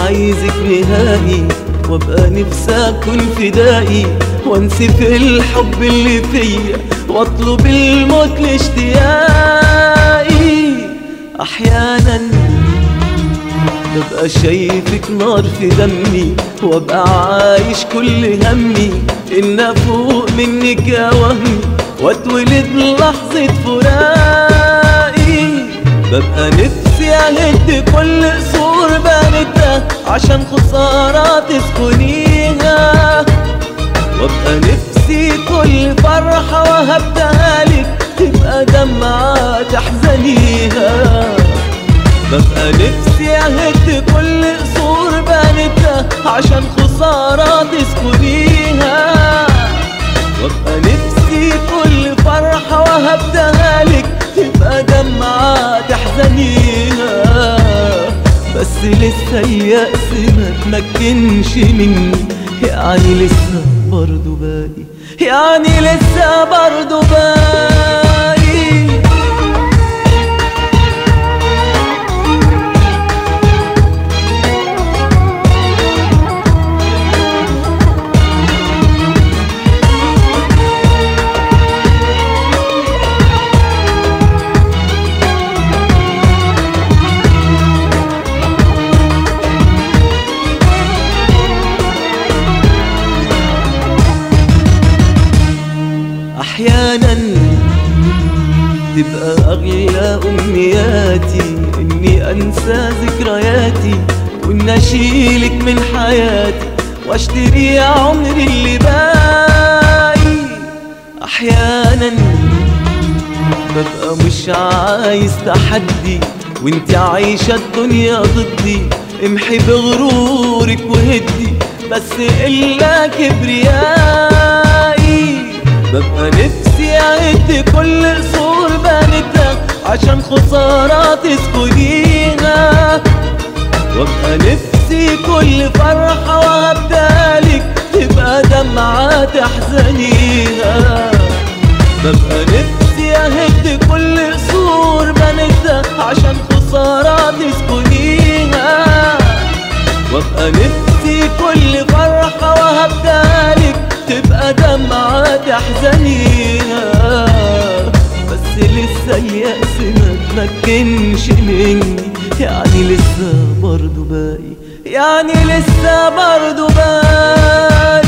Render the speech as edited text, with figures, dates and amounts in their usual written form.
عايزك نهائي، وابقى نفسي اكون فدائي، وانسي في الحب اللي فيا، واطلب الموت لاشتياقي. احيانا ببقى شايفك نار في دمي، وابقى عايش كل همي ان افوق منك يا وهمي، واتولد لحظة فراقي. ببقى نفسي اهد كل قصور بنتها عشان خسارة تسكنيها، وابقى نفسي كل فرحة وهبتها لك تبقى دمعة تحزنيها. ببقى نفسي اهد كل قصور بنتها عشان خسارة تسكنيها، وابقى نفسي كل فرحة وهبتها لك تبقى دمعة تحزنيها. بس لسه اليأس ما تمكنش مني، يعني لسه برضو باقي، يعني لسه برضو باقي. أحيانا تبقى أغلى أمنياتي إني أنسى ذكرياتي، وإن أشيلك من حياتي واشتري عمري اللي باقي. أحيانا ببقى مش عايز تحدي، وإنت عايشة الدنيا ضدي، امحي بغرورك وهدي بس إلا كبريائي. ببقى نفسي اهد كل قصور بنتها عشان خسارة تسكنيها، وابقى نفسي كل فرحة وهبتها لك تبقى دمعة تحزنيها. ببقى نفسي اهد كل قصور بنتها عشان خسارة تسكنيها، وابقى نفسي كل فرحة وهبتها لك تبقى دمعة تحزنيها. بس لسه اليأس ما تمكنش مني، يعني لسه برضو باقي، يعني لسه برضو باقي.